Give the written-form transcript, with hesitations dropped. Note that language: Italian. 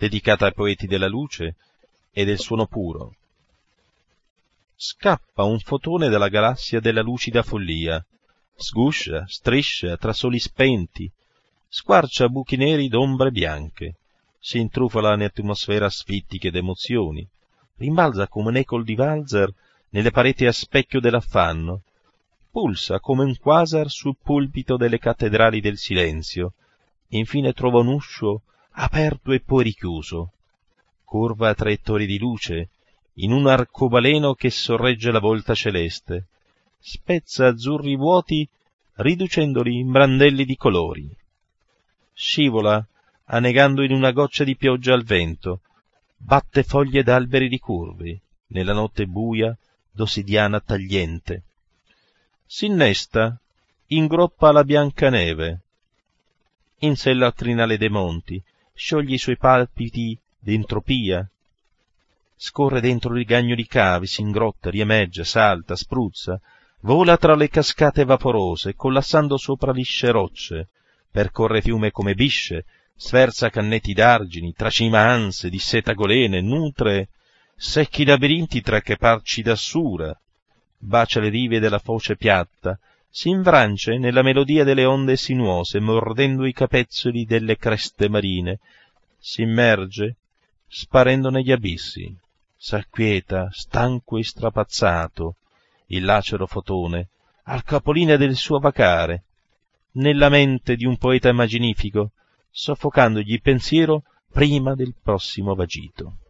dedicata ai poeti della luce e del suono puro. Scappa un fotone dalla galassia della lucida follia, sguscia, striscia tra soli spenti, squarcia buchi neri d'ombre bianche, si intrufola in atmosfere asfittiche d'emozioni, rimbalza come un eco di valzer nelle pareti a specchio dell'affanno, pulsa come un quasar sul pulpito delle cattedrali del silenzio, e infine trova un uscio aperto e poi richiuso, curva a traiettorie di luce, in un arcobaleno che sorregge la volta celeste, spezza azzurri vuoti riducendoli in brandelli di colori, scivola annegando in una goccia di pioggia al vento, batte foglie d'alberi ricurvi nella notte buia d'ossidiana tagliente, s'innesta, ingroppa la bianca neve, insella al crinale dei monti, scioglie i suoi palpiti d'entropia, scorre dentro il gagno di cavi, s'ingrotta, riemeggia, salta, spruzza, vola tra le cascate vaporose, collassando sopra lisce rocce, percorre fiume come bisce, sferza cannetti d'argini, tracima anse, disseta golene, nutre secchi labirinti tra che parci d'assura, bacia le rive della foce piatta, s'invrancia nella melodia delle onde sinuose, mordendo i capezzoli delle creste marine, s'immerge, sparendo negli abissi, s'acquieta, stanco e strapazzato, il lacero fotone, al capolinea del suo vacare, nella mente di un poeta immaginifico, soffocandogli il pensiero prima del prossimo vagito.